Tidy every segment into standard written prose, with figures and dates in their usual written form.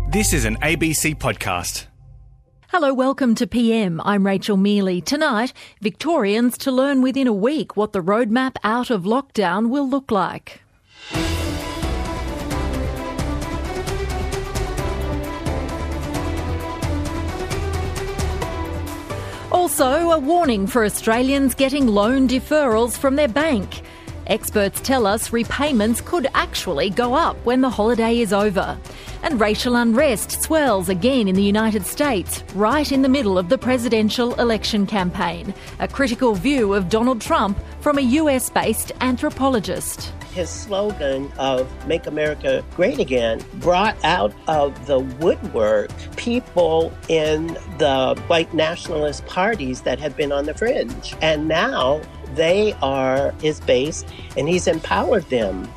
This is an ABC podcast. Hello, welcome to PM. I'm Rachel Mealy. Tonight, Victorians to learn within a week what the roadmap out of lockdown will look like. Also, a warning for Australians getting loan deferrals from their bank. Experts tell us repayments could actually go up when the holiday is over. And racial unrest swells again in the United States, right in the middle of the presidential election campaign. A critical view of Donald Trump from a US-based anthropologist. His slogan of Make America Great Again brought out of the woodwork people in the white nationalist parties that had been on the fringe. And now they are his base, and he's empowered them.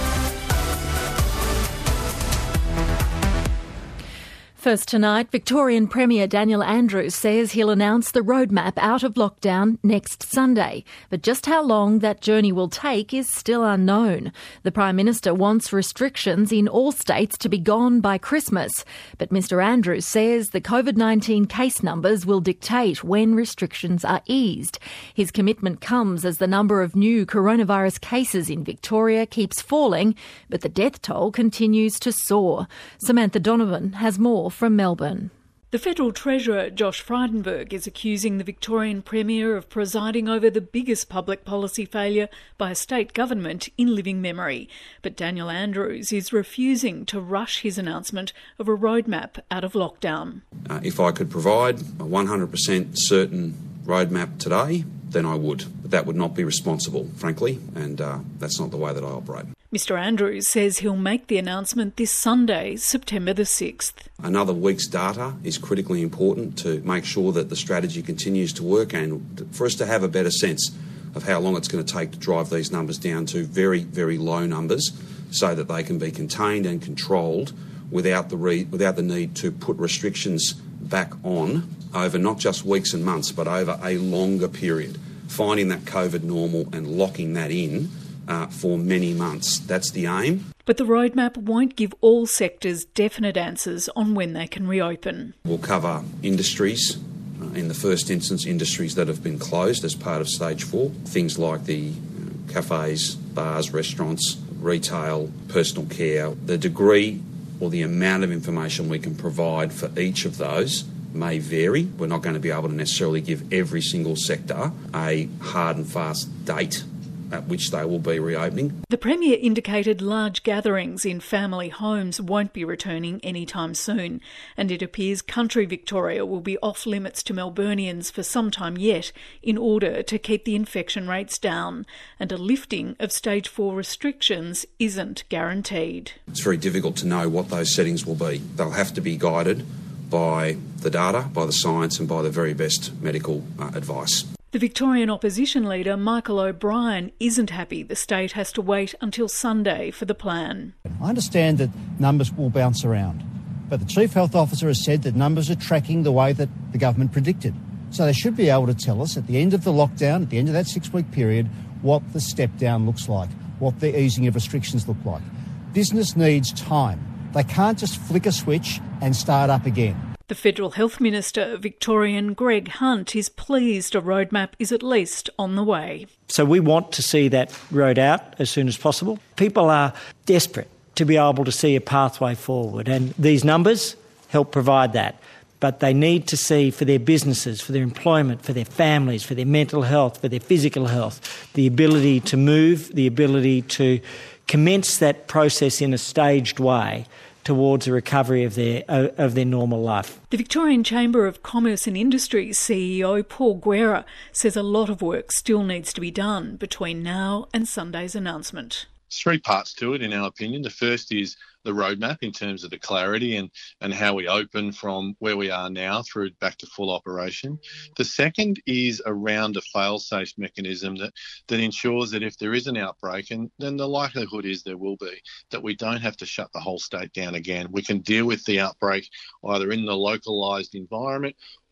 First tonight, Victorian Premier Daniel Andrews says he'll announce the roadmap out of lockdown next Sunday. But just how long that journey will take is still unknown. The Prime Minister wants restrictions in all states to be gone by Christmas. But Mr Andrews says the COVID-19 case numbers will dictate when restrictions are eased. His commitment comes as the number of new coronavirus cases in Victoria keeps falling, but the death toll continues to soar. Samantha Donovan has more from Melbourne. The Federal Treasurer, Josh Frydenberg, is accusing the Victorian Premier of presiding over the biggest public policy failure by a state government in living memory. But Daniel Andrews is refusing to rush his announcement of a roadmap out of lockdown. If I could provide a 100% certain roadmap today, then I would. But that would not be responsible, frankly, and that's not the way that I operate. Mr Andrews says he'll make the announcement this Sunday, September the 6th. Another week's data is critically important to make sure that the strategy continues to work and for us to have a better sense of how long it's going to take to drive these numbers down to very, very low numbers so that they can be contained and controlled without the need to put restrictions back on over not just weeks and months but over a longer period. Finding that COVID normal and locking that in for many months. That's the aim. But the roadmap won't give all sectors definite answers on when they can reopen. We'll cover industries, in the first instance industries that have been closed as part of stage 4, things like the cafes, bars, restaurants, retail, personal care. The degree or the amount of information we can provide for each of those may vary. We're not going to be able to necessarily give every single sector a hard and fast date at which they will be reopening. The Premier indicated large gatherings in family homes won't be returning anytime soon, and it appears country Victoria will be off limits to Melburnians for some time yet in order to keep the infection rates down, and a lifting of stage 4 restrictions isn't guaranteed. It's very difficult to know what those settings will be. They'll have to be guided by the data, by the science and by the very best medical advice. The Victorian opposition leader, Michael O'Brien, isn't happy the state has to wait until Sunday for the plan. I understand that numbers will bounce around, but the Chief Health Officer has said that numbers are tracking the way that the government predicted. So they should be able to tell us at the end of the lockdown, at the end of that 6-week period, what the step down looks like, what the easing of restrictions look like. Business needs time. They can't just flick a switch and start up again. The Federal Health Minister, Victorian Greg Hunt, is pleased a roadmap is at least on the way. So we want to see that road out as soon as possible. People are desperate to be able to see a pathway forward, and these numbers help provide that. But they need to see for their businesses, for their employment, for their families, for their mental health, for their physical health, the ability to move, the ability to commence that process in a staged way towards a recovery of their normal life. The Victorian Chamber of Commerce and Industry's CEO, Paul Guerra, says a lot of work still needs to be done between now and Sunday's announcement. There's 3 parts to it, in our opinion. The first is the roadmap in terms of the clarity and how we open from where we are now through back to full operation. The second is around a fail-safe mechanism that ensures that if there is an outbreak, and then the likelihood is there will be, that we don't have to shut the whole state down again. We can deal with the outbreak either in the localised environment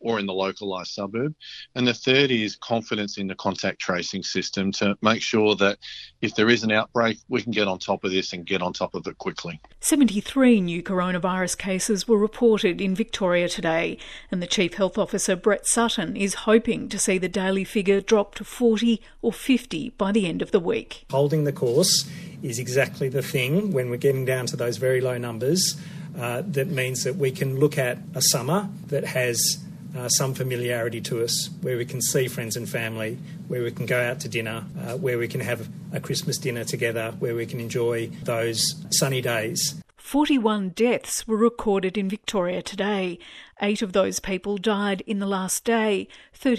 or in the localised suburb. And the third is confidence in the contact tracing system to make sure that if there is an outbreak, we can get on top of this and get on top of it quickly. 73 new coronavirus cases were reported in Victoria today, and the Chief Health Officer, Brett Sutton, is hoping to see the daily figure drop to 40 or 50 by the end of the week. Holding the course is exactly the thing when we're getting down to those very low numbers. That means that we can look at a summer that has some familiarity to us, where we can see friends and family, where we can go out to dinner, where we can have a Christmas dinner together, where we can enjoy those sunny days. 41 deaths were recorded in Victoria today. 8 of those people died in the last day,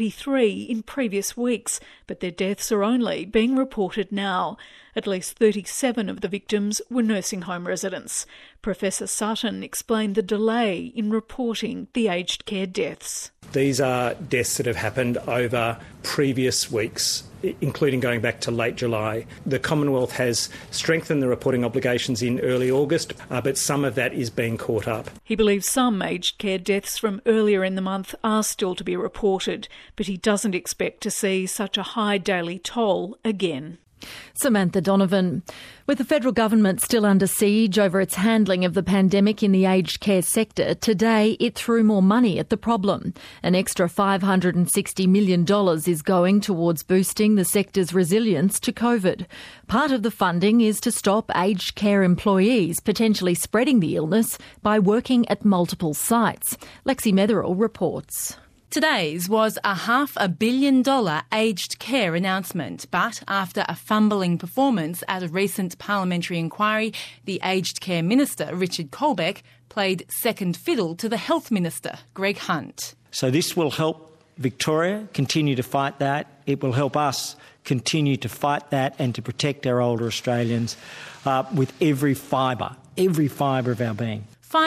33 in previous weeks, but their deaths are only being reported now. At least 37 of the victims were nursing home residents. Professor Sutton explained the delay in reporting the aged care deaths. These are deaths that have happened over previous weeks, including going back to late July. The Commonwealth has strengthened the reporting obligations in early August, but some of that is being caught up. He believes some aged care deaths from earlier in the month are still to be reported, but he doesn't expect to see such a high daily toll again. Samantha Donovan. With the federal government still under siege over its handling of the pandemic in the aged care sector, today it threw more money at the problem. An extra $560 million is going towards boosting the sector's resilience to COVID. Part of the funding is to stop aged care employees potentially spreading the illness by working at multiple sites. Lexi Metherell reports. Today's was a $500 million aged care announcement, but after a fumbling performance at a recent parliamentary inquiry, the aged care minister, Richard Colbeck, played second fiddle to the health minister, Greg Hunt. So this will help Victoria continue to fight that. It will help us continue to fight that and to protect our older Australians with every fibre of our being.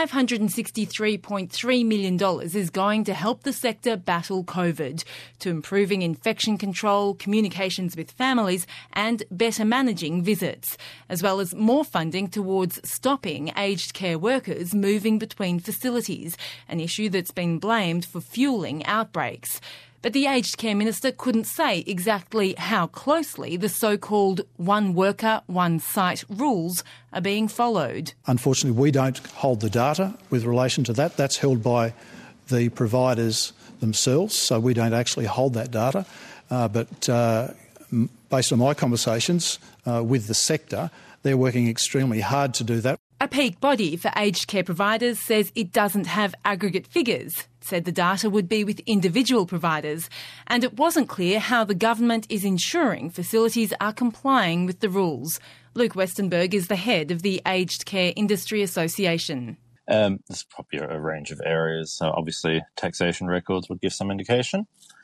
$563.3 million is going to help the sector battle COVID, to improving infection control, communications with families and better managing visits, as well as more funding towards stopping aged care workers moving between facilities, an issue that's been blamed for fuelling outbreaks. But the aged care minister couldn't say exactly how closely the so-called one worker, one site rules are being followed. Unfortunately, we don't hold the data with relation to that. That's held by the providers themselves, so we don't actually hold that data. But based on my conversations with the sector, they're working extremely hard to do that. A peak body for aged care providers says it doesn't have aggregate figures. It said the data would be with individual providers, and it wasn't clear how the government is ensuring facilities are complying with the rules. Luke Westenberg is the head of the Aged Care Industry Association. There's probably a range of areas. So obviously, taxation records would give some indication.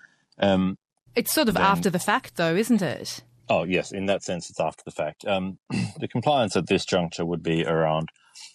It's sort of after the fact, though, isn't it? Oh, yes, in that sense, it's after the fact. The compliance at this juncture would be around,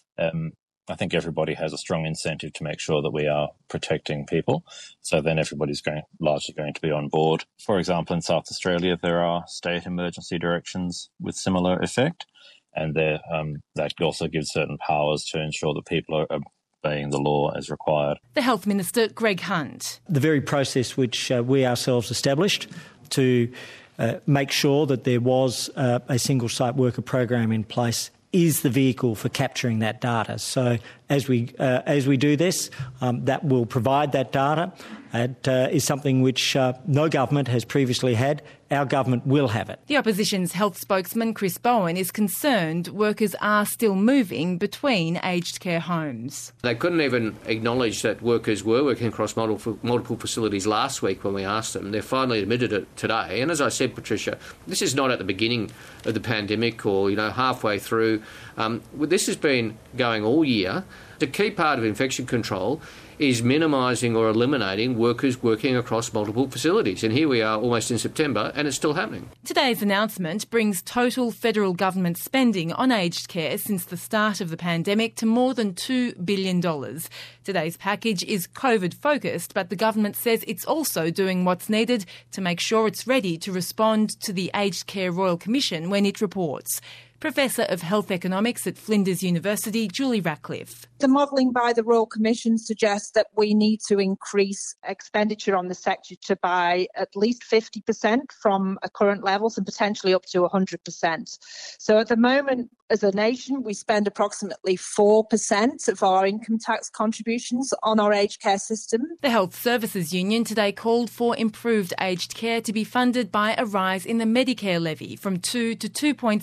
I think everybody has a strong incentive to make sure that we are protecting people. So then everybody's largely going to be on board. For example, in South Australia, there are state emergency directions with similar effect. And that also gives certain powers to ensure that people are obeying the law as required. The Health Minister, Greg Hunt. The very process which we ourselves established to make sure that there was a single site worker program in place is the vehicle for capturing that data. So as we do this, that will provide that data. It is something which no government has previously had. Our government will have it. The opposition's health spokesman, Chris Bowen, is concerned workers are still moving between aged care homes. They couldn't even acknowledge that workers were working across multiple facilities last week when we asked them. They've finally admitted it today. And as I said, Patricia, this is not at the beginning of the pandemic or, halfway through. This has been going all year. The key part of infection control is minimising or eliminating workers working across multiple facilities. And here we are almost in September and it's still happening. Today's announcement brings total federal government spending on aged care since the start of the pandemic to more than $2 billion. Today's package is COVID-focused, but the government says it's also doing what's needed to make sure it's ready to respond to the Aged Care Royal Commission when it reports. Professor of Health Economics at Flinders University, Julie Ratcliffe. The modelling by the Royal Commission suggests that we need to increase expenditure on the sector by at least 50% from current levels and potentially up to 100%. So at the moment, as a nation, we spend approximately 4% of our income tax contributions on our aged care system. The Health Services Union today called for improved aged care to be funded by a rise in the Medicare levy from 2 to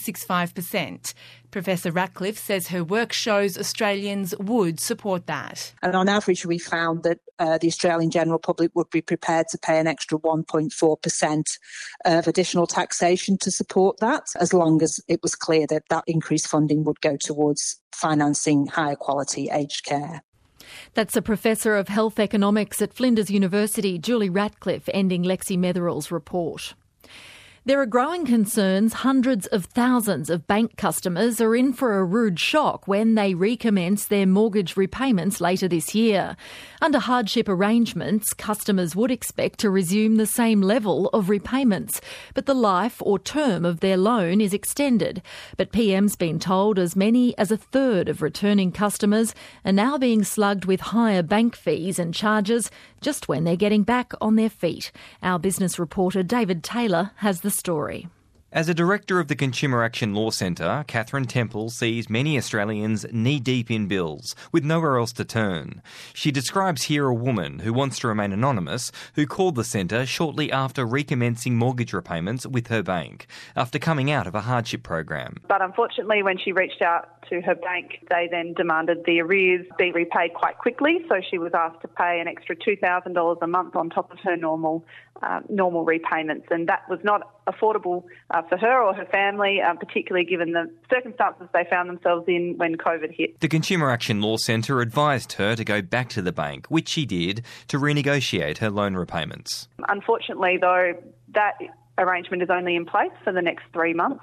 2.65%. Professor Ratcliffe says her work shows Australians would support that. And on average, we found that the Australian general public would be prepared to pay an extra 1.4% of additional taxation to support that, as long as it was clear that that increased funding would go towards financing higher quality aged care. That's a Professor of Health Economics at Flinders University, Julie Ratcliffe, ending Lexi Metherill's report. There are growing concerns hundreds of thousands of bank customers are in for a rude shock when they recommence their mortgage repayments later this year. Under hardship arrangements, customers would expect to resume the same level of repayments, but the life or term of their loan is extended. But PM's been told as many as a third of returning customers are now being slugged with higher bank fees and charges just when they're getting back on their feet. Our business reporter David Taylor has the story. As a director of the Consumer Action Law Centre, Catherine Temple sees many Australians knee-deep in bills, with nowhere else to turn. She describes here a woman who wants to remain anonymous, who called the centre shortly after recommencing mortgage repayments with her bank, after coming out of a hardship program. But unfortunately, when she reached out to her bank, they then demanded the arrears be repaid quite quickly, so she was asked to pay an extra $2,000 a month on top of her normal repayments, and that was not affordable for her or her family, particularly given the circumstances they found themselves in when COVID hit. The Consumer Action Law Centre advised her to go back to the bank, which she did, to renegotiate her loan repayments. Unfortunately, though, that arrangement is only in place for the next 3 months,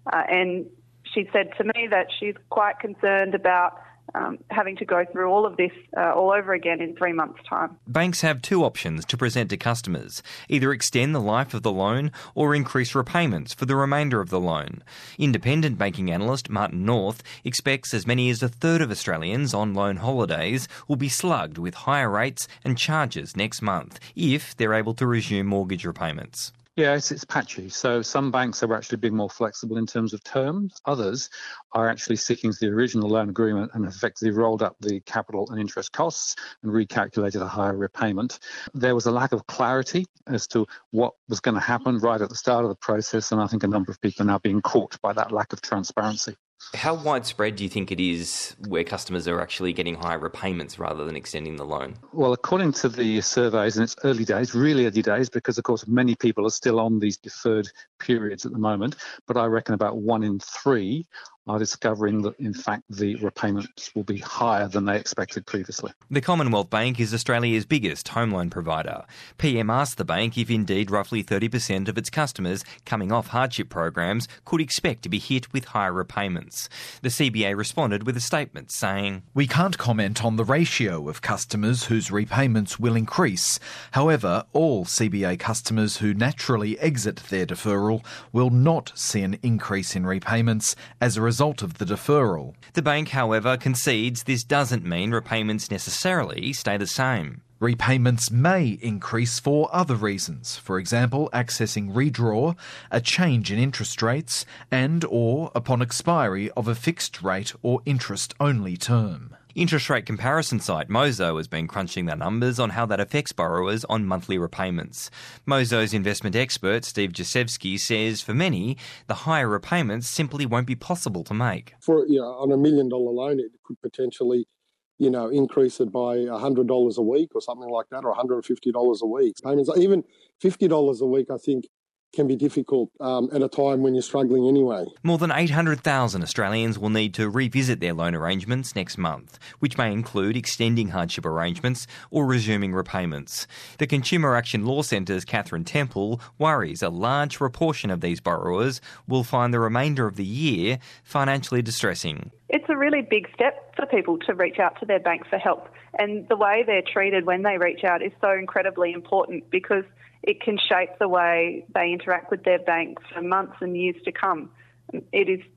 and she said to me that she's quite concerned about having to go through all of this all over again in 3 months' time. Banks have two options to present to customers: either extend the life of the loan or increase repayments for the remainder of the loan. Independent banking analyst Martin North expects as many as a third of Australians on loan holidays will be slugged with higher rates and charges next month if they're able to resume mortgage repayments. Yes, it's patchy. So some banks are actually being more flexible in terms of terms. Others are actually sticking to the original loan agreement and effectively rolled up the capital and interest costs and recalculated a higher repayment. There was a lack of clarity as to what was going to happen right at the start of the process, and I think a number of people are now being caught by that lack of transparency. How widespread do you think it is where customers are actually getting higher repayments rather than extending the loan? Well, according to the surveys, and it's early days, really early days, because, of course, many people are still on these deferred periods at the moment, but I reckon about 1 in 3 are discovering that, in fact, the repayments will be higher than they expected previously. The Commonwealth Bank is Australia's biggest home loan provider. PM asked the bank if indeed roughly 30% of its customers coming off hardship programs could expect to be hit with higher repayments. The CBA responded with a statement saying, "We can't comment on the ratio of customers whose repayments will increase. However, all CBA customers who naturally exit their deferral will not see an increase in repayments as a result of the deferral." The bank, however, concedes this doesn't mean repayments necessarily stay the same. Repayments may increase for other reasons, for example, accessing redraw, a change in interest rates, and or upon expiry of a fixed rate or interest-only term. Interest rate comparison site Mozo has been crunching the numbers on how that affects borrowers on monthly repayments. Mozo's investment expert, Steve Jasewski, says for many, the higher repayments simply won't be possible to make. For on $1 million loan, it could potentially increase it by $100 a week or something like that, or $150 a week. Payments, even $50 a week, I think, can be difficult at a time when you're struggling anyway. More than 800,000 Australians will need to revisit their loan arrangements next month, which may include extending hardship arrangements or resuming repayments. The Consumer Action Law Centre's Catherine Temple worries a large proportion of these borrowers will find the remainder of the year financially distressing. It's a really big step for people to reach out to their bank for help, and the way they're treated when they reach out is so incredibly important because it can shape the way they interact with their bank for months and years to come. It is just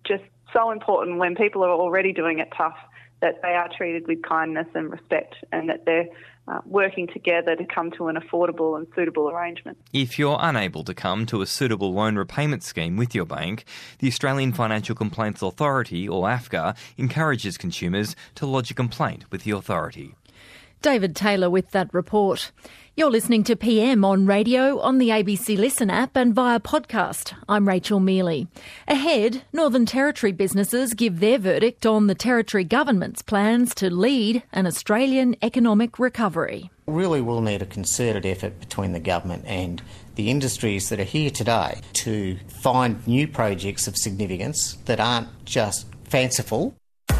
so important when people are already doing it tough that they are treated with kindness and respect, and that they're working together to come to an affordable and suitable arrangement. If you're unable to come to a suitable loan repayment scheme with your bank, the Australian Financial Complaints Authority, or AFCA, encourages consumers to lodge a complaint with the authority. David Taylor with that report. You're listening to PM on radio, on the ABC Listen app and via podcast. I'm Rachel Mealy. Ahead, Northern Territory businesses give their verdict on the Territory government's plans to lead an Australian economic recovery. Really will need a concerted effort between the government and the industries that are here today to find new projects of significance that aren't just fanciful.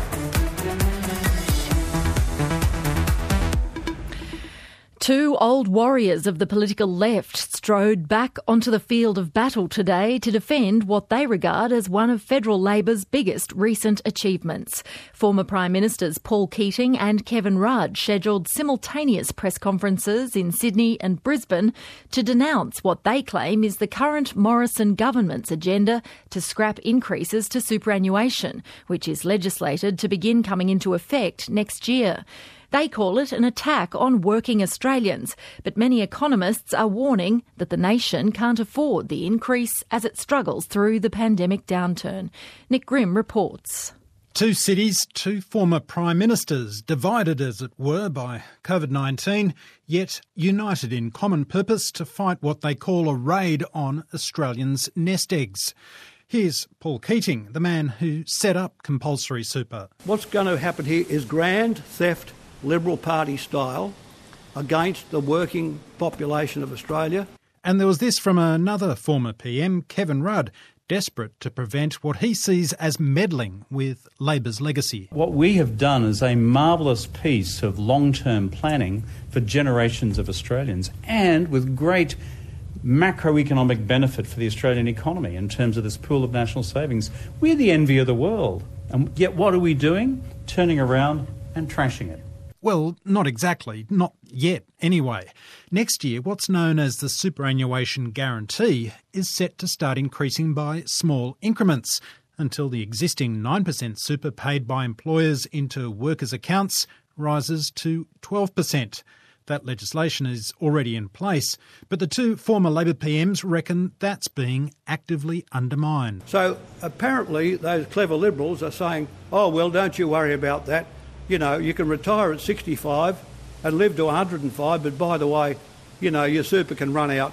Two old warriors of the political left strode back onto the field of battle today to defend what they regard as one of Federal Labor's biggest recent achievements. Former Prime Ministers Paul Keating and Kevin Rudd scheduled simultaneous press conferences in Sydney and Brisbane to denounce what they claim is the current Morrison government's agenda to scrap increases to superannuation, which is legislated to begin coming into effect next year. They call it an attack on working Australians, but many economists are warning that the nation can't afford the increase as it struggles through the pandemic downturn. Nick Grimm reports. Two cities, two former prime ministers, divided as it were by COVID-19, yet united in common purpose to fight what they call a raid on Australians' nest eggs. Here's Paul Keating, the man who set up compulsory super. What's going to happen here is grand theft, Liberal Party style, against the working population of Australia. And there was this from another former PM, Kevin Rudd, desperate to prevent what he sees as meddling with Labor's legacy. What we have done is a marvellous piece of long-term planning for generations of Australians, and with great macroeconomic benefit for the Australian economy in terms of this pool of national savings. We're the envy of the world. And yet what are we doing? Turning around and trashing it. Well, not exactly. Not yet, anyway. Next year, what's known as the superannuation guarantee is set to start increasing by small increments until the existing 9% super paid by employers into workers' accounts rises to 12%. That legislation is already in place, but the two former Labor PMs reckon that's being actively undermined. So apparently those clever Liberals are saying, oh, well, don't you worry about that. You know, you can retire at 65 and live to 105, but by the way, you know, your super can run out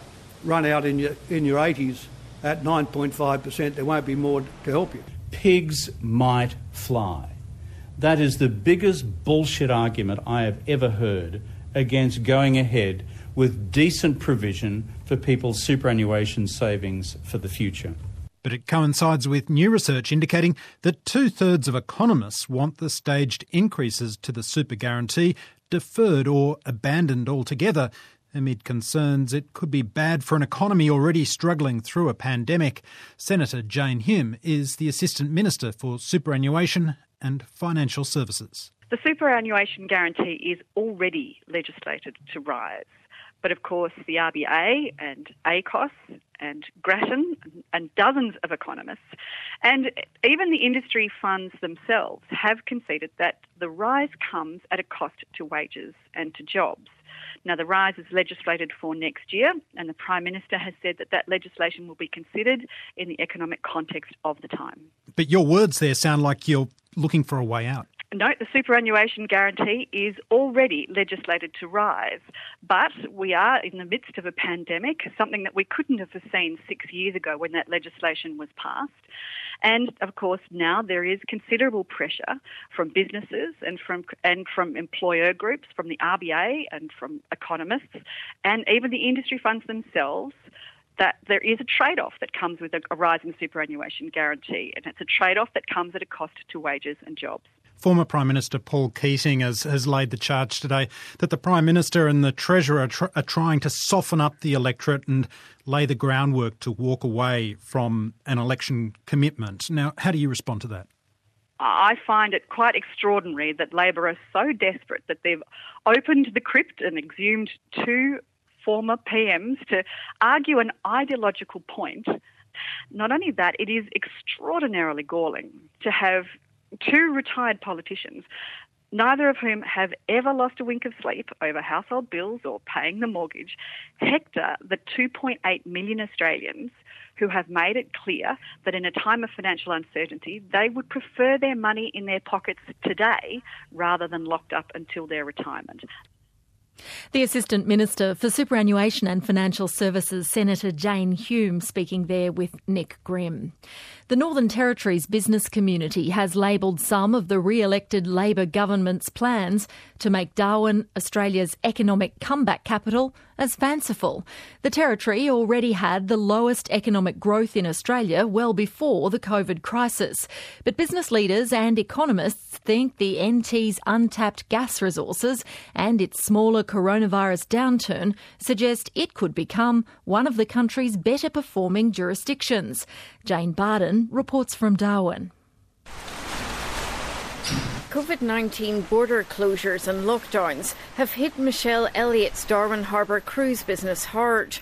in your 80s at 9.5%. There won't be more to help you. Pigs might fly. That is the biggest bullshit argument I have ever heard against going ahead with decent provision for people's superannuation savings for the future. But it coincides with new research indicating that 2/3 of economists want the staged increases to the super guarantee deferred or abandoned altogether, amid concerns it could be bad for an economy already struggling through a pandemic. Senator Jane Hume is the Assistant Minister for Superannuation and Financial Services. The superannuation guarantee is already legislated to rise. But of course, the RBA and ACOS and Grattan and dozens of economists and even the industry funds themselves have conceded that the rise comes at a cost to wages and to jobs. Now, the rise is legislated for next year, and the Prime Minister has said that that legislation will be considered in the economic context of the time. But your words there sound like you're looking for a way out. No, the superannuation guarantee is already legislated to rise, but we are in the midst of a pandemic, something that we couldn't have foreseen 6 years ago when that legislation was passed. And of course, now there is considerable pressure from businesses and from employer groups, from the RBA and from economists, and even the industry funds themselves, that there is a trade-off that comes with a rising superannuation guarantee, and it's a trade-off that comes at a cost to wages and jobs. Former Prime Minister Paul Keating has laid the charge today that the Prime Minister and the Treasurer are trying to soften up the electorate and lay the groundwork to walk away from an election commitment. Now, how do you respond to that? I find it quite extraordinary that Labor are so desperate that they've opened the crypt and exhumed two former PMs to argue an ideological point Not only that, it is extraordinarily galling to have two retired politicians, neither of whom have ever lost a wink of sleep over household bills or paying the mortgage, hector the 2.8 million Australians who have made it clear that in a time of financial uncertainty, they would prefer their money in their pockets today rather than locked up until their retirement. The Assistant Minister for Superannuation and Financial Services, Senator Jane Hume, speaking there with Nick Grimm. The Northern Territory's business community has labelled some of the re-elected Labor government's plans to make Darwin Australia's economic comeback capital as fanciful. The Territory already had the lowest economic growth in Australia well before the COVID crisis. But business leaders and economists think the NT's untapped gas resources and its smaller coronavirus downturn suggest it could become one of the country's better performing jurisdictions. Jane Barden reports from Darwin. COVID-19 border closures and lockdowns have hit Michelle Elliott's Darwin Harbour cruise business hard.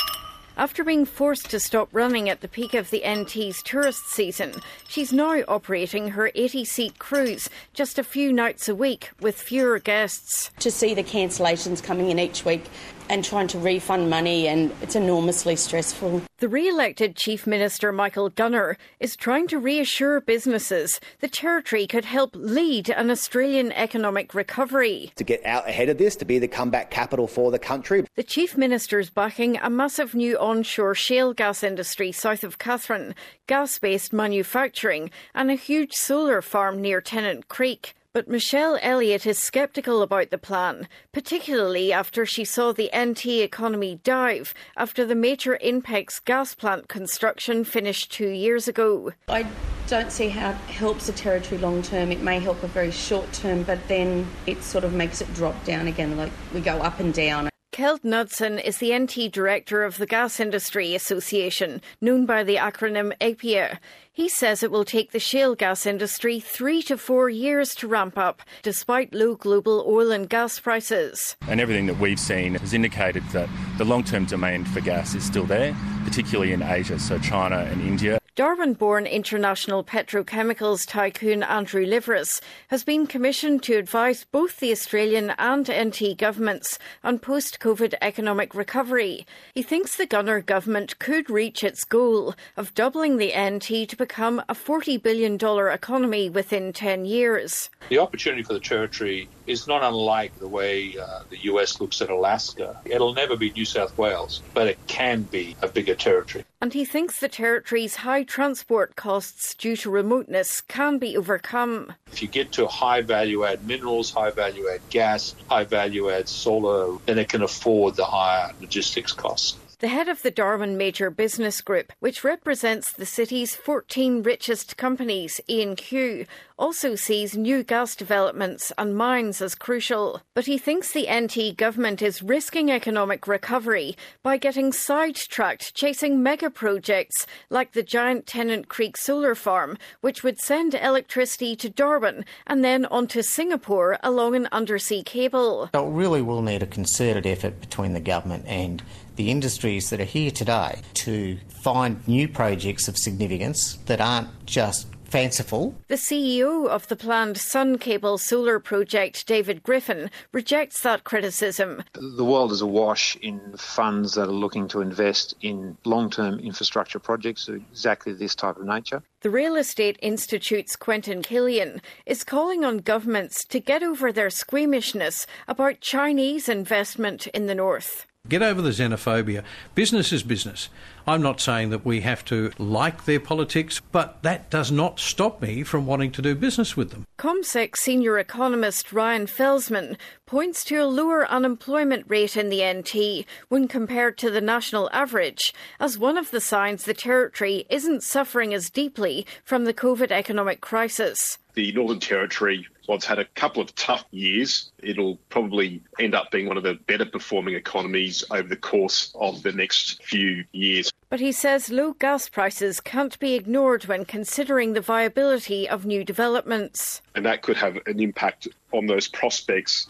After being forced to stop running at the peak of the NT's tourist season, she's now operating her 80-seat cruise just a few nights a week with fewer guests. To see the cancellations coming in each week and trying to refund money, and it's enormously stressful. The re-elected Chief Minister Michael Gunner is trying to reassure businesses the Territory could help lead an Australian economic recovery. To get out ahead of this, to be the comeback capital for the country. The Chief Minister's backing a massive new onshore shale gas industry south of Katherine, gas-based manufacturing and a huge solar farm near Tennant Creek. But Michelle Elliott is sceptical about the plan, particularly after she saw the NT economy dive after the major Inpex gas plant construction finished 2 years ago. I don't see how it helps the Territory long term. It may help a very short term, but then it sort of makes it drop down again, like we go up and down. Keld Knudsen is the NT director of the Gas Industry Association, known by the acronym APIA. He says it will take the shale gas industry 3 to 4 years to ramp up, despite low global oil and gas prices. And everything that we've seen has indicated that the long-term demand for gas is still there, particularly in Asia, so China and India. Darwin-born international petrochemicals tycoon Andrew Liveris has been commissioned to advise both the Australian and NT governments on post-COVID economic recovery. He thinks the Gunner government could reach its goal of doubling the NT to become a $40 billion economy within 10 years. The opportunity for the Territory is not unlike the way the US looks at Alaska. It'll never be New South Wales, but it can be a bigger territory. And he thinks the Territory's high transport costs due to remoteness can be overcome. If you get to high value-add minerals, high value-add gas, high value-add solar, then it can afford the higher logistics costs. The head of the Darwin Major Business Group, which represents the city's 14 richest companies, Ian Q, also sees new gas developments and mines as crucial. But he thinks the NT government is risking economic recovery by getting sidetracked chasing mega projects like the giant Tennant Creek solar farm, which would send electricity to Darwin and then on to Singapore along an undersea cable. So it really will need a concerted effort between the government and the industries that are here today to find new projects of significance that aren't just fanciful. The CEO of the planned Sun Cable solar project, David Griffin, rejects that criticism. The world is awash in funds that are looking to invest in long-term infrastructure projects of exactly this type of nature. The Real Estate Institute's Quentin Killian is calling on governments to get over their squeamishness about Chinese investment in the north. Get over the xenophobia. Business is business. I'm not saying that we have to like their politics, but that does not stop me from wanting to do business with them. CommSec senior economist Ryan Felsman points to a lower unemployment rate in the NT when compared to the national average as one of the signs the Territory isn't suffering as deeply from the COVID economic crisis. The Northern Territory, while it's had a couple of tough years, it'll probably end up being one of the better performing economies over the course of the next few years. But he says low gas prices can't be ignored when considering the viability of new developments. And that could have an impact on those prospects.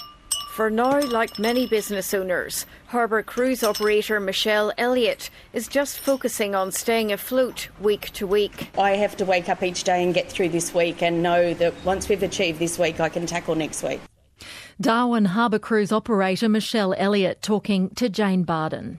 For now, like many business owners, harbour cruise operator Michelle Elliott is just focusing on staying afloat week to week. I have to wake up each day and get through this week and know that once we've achieved this week, I can tackle next week. Darwin Harbour cruise operator Michelle Elliott talking to Jane Barden.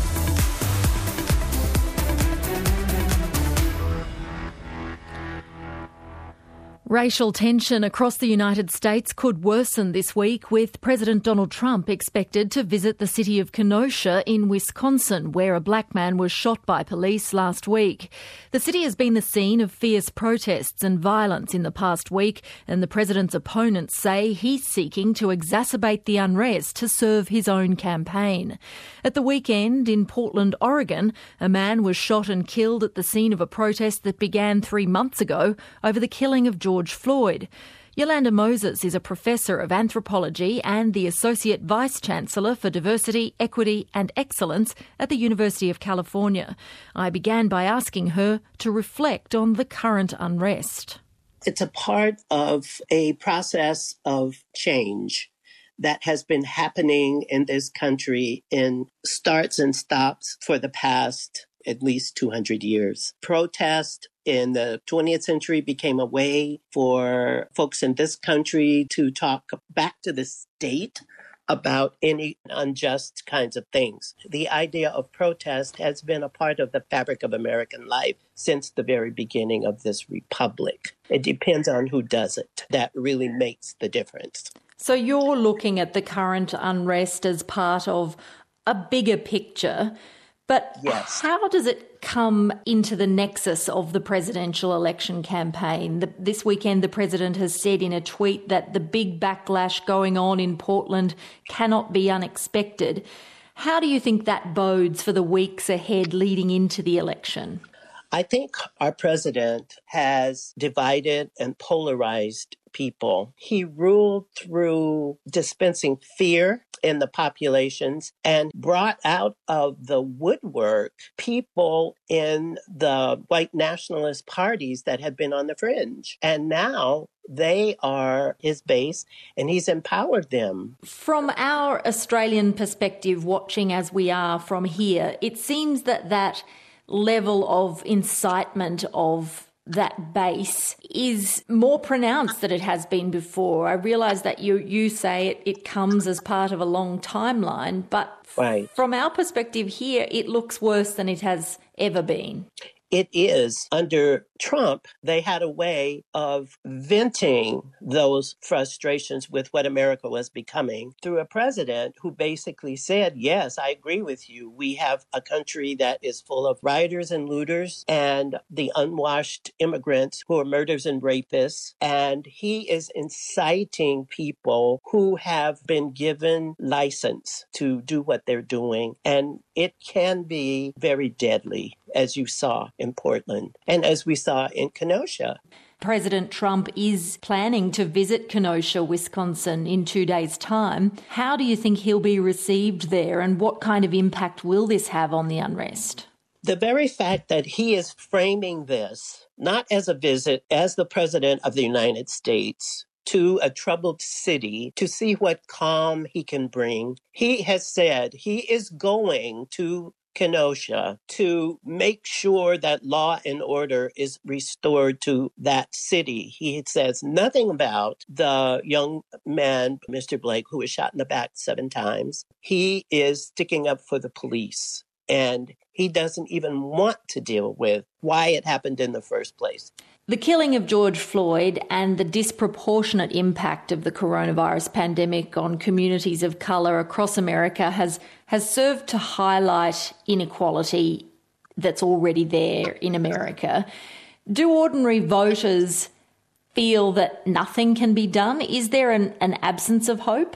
Racial tension across the United States could worsen this week, with President Donald Trump expected to visit the city of Kenosha in Wisconsin, where a black man was shot by police last week. The city has been the scene of fierce protests and violence in the past week, and the president's opponents say he's seeking to exacerbate the unrest to serve his own campaign. At the weekend in Portland, Oregon, a man was shot and killed at the scene of a protest that began 3 months ago over the killing of George Floyd. Yolanda Moses is a professor of anthropology and the Associate Vice-Chancellor for Diversity, Equity and Excellence at the University of California. I began by asking her to reflect on the current unrest. It's a part of a process of change that has been happening in this country in starts and stops for the past at least 200 years. Protest in the 20th century became a way for folks in this country to talk back to the state about any unjust kinds of things. The idea of protest has been a part of the fabric of American life since the very beginning of this republic. It depends on who does it. That really makes the difference. So you're looking at the current unrest as part of a bigger picture. But yes. How does it come into the nexus of the presidential election campaign? This weekend, the president has said in a tweet that the big backlash going on in Portland cannot be unexpected. How do you think that bodes for the weeks ahead leading into the election? I think our president has divided and polarized people. He ruled through dispensing fear in the populations and brought out of the woodwork people in the white nationalist parties that had been on the fringe. And now they are his base, and he's empowered them. From our Australian perspective, watching as we are from here, it seems that level of incitement of that base is more pronounced than it has been before. I realise that you say it comes as part of a long timeline, but right. From our perspective here, it looks worse than it has ever been. It is. Under Trump, they had a way of venting those frustrations with what America was becoming through a president who basically said, yes, I agree with you. We have a country that is full of rioters and looters and the unwashed immigrants who are murderers and rapists. And he is inciting people who have been given license to do what they're doing. And it can be very deadly, as you saw in Portland and as we saw in Kenosha. President Trump is planning to visit Kenosha, Wisconsin in 2 days' time. How do you think he'll be received there, and what kind of impact will this have on the unrest? The very fact that he is framing this not as a visit as the President of the United States to a troubled city to see what calm he can bring. He has said he is going to Kenosha to make sure that law and order is restored to that city. He says nothing about the young man, Mr. Blake, who was shot in the back 7 times. He is sticking up for the police, and he doesn't even want to deal with why it happened in the first place. The killing of George Floyd and the disproportionate impact of the coronavirus pandemic on communities of colour across America has served to highlight inequality that's already there in America. Do ordinary voters feel that nothing can be done? Is there an absence of hope?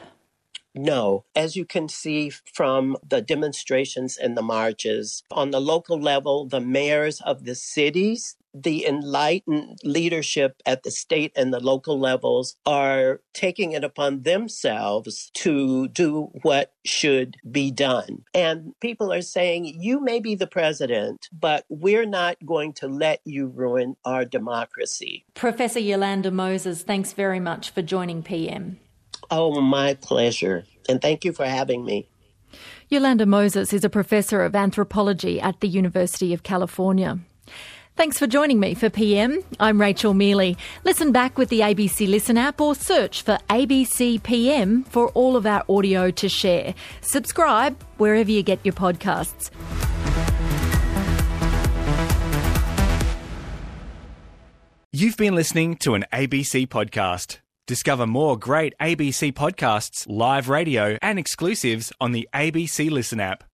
No. As you can see from the demonstrations and the marches, on the local level, the mayors of the cities, the enlightened leadership at the state and the local levels are taking it upon themselves to do what should be done. And people are saying, you may be the president, but we're not going to let you ruin our democracy. Professor Yolanda Moses, thanks very much for joining PM. Oh, my pleasure. And thank you for having me. Yolanda Moses is a professor of anthropology at the University of California. Thanks for joining me for PM. I'm Rachel Mealy. Listen back with the ABC Listen app or search for ABC PM for all of our audio to share. Subscribe wherever you get your podcasts. You've been listening to an ABC podcast. Discover more great ABC podcasts, live radio and exclusives on the ABC Listen app.